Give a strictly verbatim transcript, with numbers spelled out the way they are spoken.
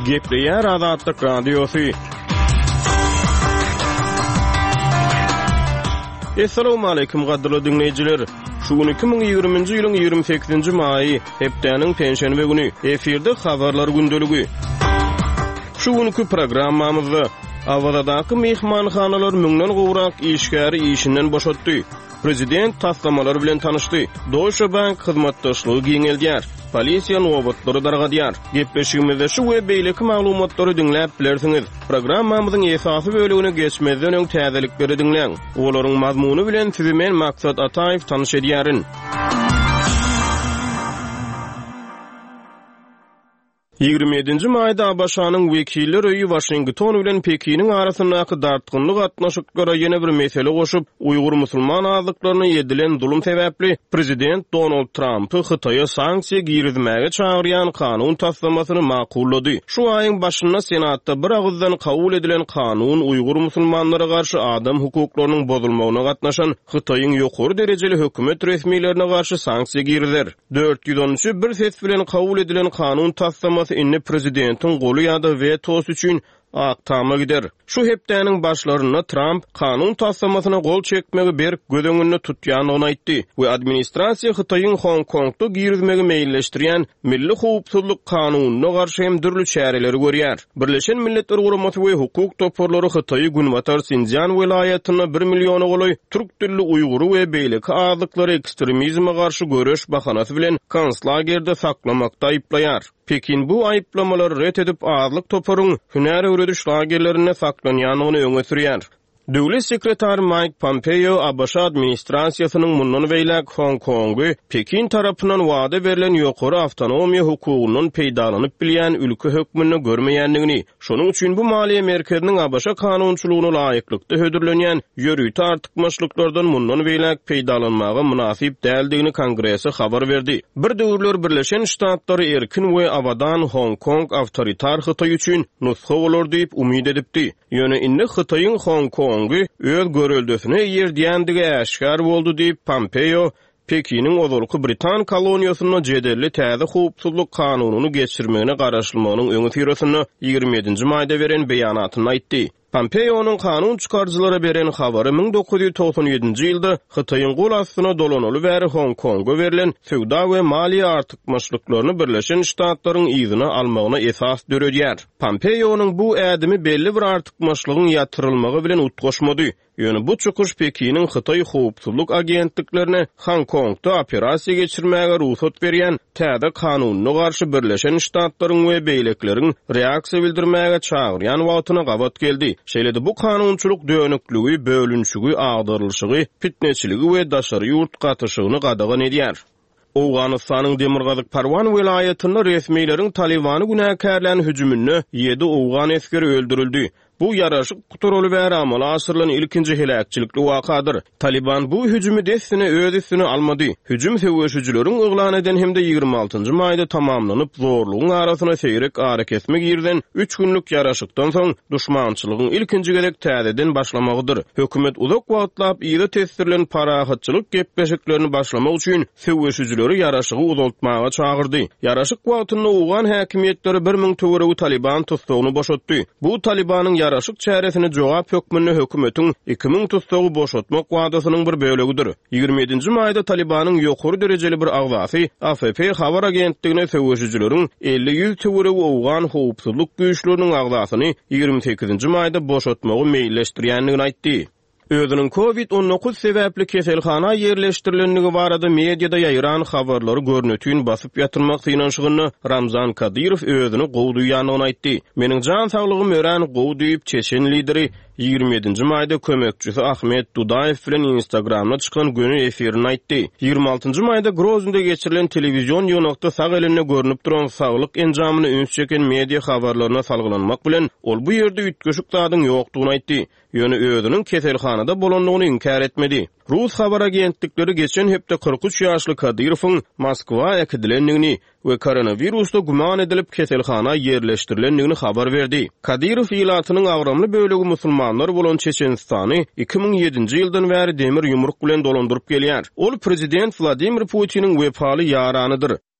Gepleýär Azatlyk Radiosu. Assalamu alaykum gadyrly dinleýijiler. Şu gün iki bin ýygrymynjy ýylyň ýygrimi sekizinji maýy, hepdeniň penşenbe güni. Eferde habarlar gündeligi. Şu günkü programmamyzda Awazadaky mehmanhanalar müňden gowrak işgäri işinden boşatdy. Prezident taslamalar bilen tanışdy. Deutsche Bank hyzmatdaşlygy giňeldýär. Polisiýa nowatlary dargadýar. Gepleşigimizde şu we beýleki maglumatlary dinläp bilersiňiz. Programmamyzyň esasy bölügine geçmezden öň täzelikleri dinleň. Olaryň mazmuny bilen sizi men Maksat Ataýew tanyş edýärin. ýygrimi ýedinji maýda Abaşanyň wekiller öýi Washington bilen Pekiniň arasyndaky dartgynlyk atnaşyklara ýene bir mesele goşup, Uýgur musulman azlyklaryna ýedilen zulum sebäpli Prezident Donald Trumpy Hytaýa sanksiýa girizmäge çagyrýan kanun taslamasyny makullady. Şu aýyň başynda Senatda bir agzdan kabul edilen kanun Uýgur musulmanlara garşy adam hukuklarynyň bozulmagyna gatnaşan Hytaýyň ýokary derejeli hökümet resmiýetlerine garşy sanksiýa girizler. dört ýüz on üç bir ses bilen kabul edilen kanun taslamasy inni prezidentin golu ýa-da vetosu üçin aktama gider. Şu hepdeniň başlaryna Trump kanun taslamasyna gol çekmegi berip gödöňünde tutýanyny aýtdy we administrasiýa Hytaýyň Hong Kongda girizmegi meýilleşdirýän milli howpsuzlyk kanunyna garşy hem dürli çäreleri görýär. Birleşen Milletler Guramasy we hukuk toporlary Hytaýy Günbatar Sinjan welaýatyna bir milliony goly türk dilli Uýgury we beýleki azlyklary ekstremizme garşy göreş bahanasy bilen konslagerde saklamakda aýplaýar. Pekin bu aýplamalary ret edip azlyk toporuň hünär öwrediş lagerlerine saklanýanyny öňe sürýär. Döwlet sekretary Mike Pompeo Abaşa administrasiýasynyň mundan beýlek Hong Kongy Pekin tarapyndan wada berilen ýokary awtonomiýa hukugynyň peýdalanyp bilýän ülke hökmüni görmeýändigini, şonuň üçin bu maliýe merkeziniň Abaşa kanunçylygyna laýyklykda hödürlenýän ýörüýti artykmaçlyklardan mundan beýlek peýdalanmagy münasip däldigini Kongresi habar berdi. Bir döwürler Birleşen Ştatlary erkin we abadan Hong Kong awtoritar Hytaý üçin nusxa bolar diýip umyd edipdi. Ýöne indi Hytaýyň Hong Kong Kongi öz görüldüsine ýerdiýändigi äşkar boldy diýip Pompeo Pekiniň ozalky Britan koloniýasyna jedelli täze howpsuzlyk kanunyny geçirmegine garaşylmagynyň öňe sürýäsini ýygrimi ýedinji maýda beren beýanatyny aýtdy. Pompeo'nun kanun çıkarcılara beren habary bin dokuz ýüz toksan ýedinji ýylda Hytaýyň gol astyna dolanaly bäri Hong Konga berilen söwda we maliýe artykmaçlyklaryny Birleşen Ştatlaryň iýzini almagyna esas döredýär. Pompeo'nun bu ädimi belli bir artykmaçlygyň ýatyrylmagy bilen utgaşmady. Ýöne bu çykyş Pekiniň Hytaý howpsuzlyk agentliklerine Hong Kongda operasiýa geçirmäge ruhsat berýän täze kanunyna garşy Birleşen Ştatlaryň we beýlekleriň reaksiýa bildirmäge çagyrýan wagtyna gabat geldi. Şeýlede bu kanunçylyk döňükligi, bölünşigi, agdyrylşygy, fitneçiligi we daşary ýurt gatyşygyny gadagan edýär. Owganystanyň Demirgazyk Parwan welaýatynda resmiýleriň Talibany günäkärlän hüjümüne ýedi owgan eskeri öldürildi. Bu yaraşyk kuturaly bäri amala aşyrylan ilkinji helakçilikli wakadyr. Taliban bu hüjümi desine öz üstüne almady. Hüjüm söwüşçüleriň oglan eden hemde ýygrimi altynjy maýda tamamlanyp zorlugyň arasyna seýrek hareketmek ýerden üç günlük yaraşykdan soň duşmançylygyň ilkinji gerek täzeden başlamagydyr. Hökümet uzak wagtlap ýygy tesirlen parahatçylyk gepleşiklerini başlamak üçin söwüşçüleri yaraşygy uzaltmaga çagyrdy. Yaraşyk wagtynda owgan häkimiýetleri bir ming töweregi Taliban tutsagyny boşatdy. Bu Talibanyň yaraşyk çäresine jogap hökmüni hökümetiň iki ming tutsagy boşatmak wadasynyň bir bölegidir. ýygrimi ýedinji maýda Talibanyň ýokary derejeli bir agzasy A F P habar agentligine söwüşçüleriň elli ýüz töweregi owgan howpsuzlyk güýçleriniň agzasyny ýygrimi sekizinji maýda boşatmagy meýilleşdirýändigini aýtdy. Özünün covid on dokuz sebäpli keselhana ýerleşdirilenligi barada mediada ýaýran habarlary görnetýün basyp ýatyrmak synanşygyny Ramzan Kadyrow özüni gowduýanyny aýtdy. Meniň jan saglygym ören gowduýup Çeçen lideri ýygrimi ýedinji maýda kömekçisi Ahmet Dudayev bilen Instagramda çykan günü efirini aýtdy. ýygrimi altynjy maýda Groznyda geçirilen telewizion ýönükde sag eline görnüp duran saglyk enjamyny üns çeken media habarlaryna salgylanmak bilen ol bu ýerde ütgeşik zadyň ýokdugyny aýtdy. Ýöne özüniň keselhanada bolanlygyny inkar etmedi. Rus habar agentlikleri geçen hepde kırk üç ýaşly Kadyrowyň Moskwa ekdilenligini we koronavirusda guman edilip keselhana ýerleşdirilenligini habar berdi. Kadyrow ýylatynyň agramly bölegi musulmanlar bolan Çeçenistany iki ming ýedinji ýyldan bäri demir ýumruk bilen dolandyryp gelýär. Ol prezident Vladimir Putiniň wepaly ýaranydyr.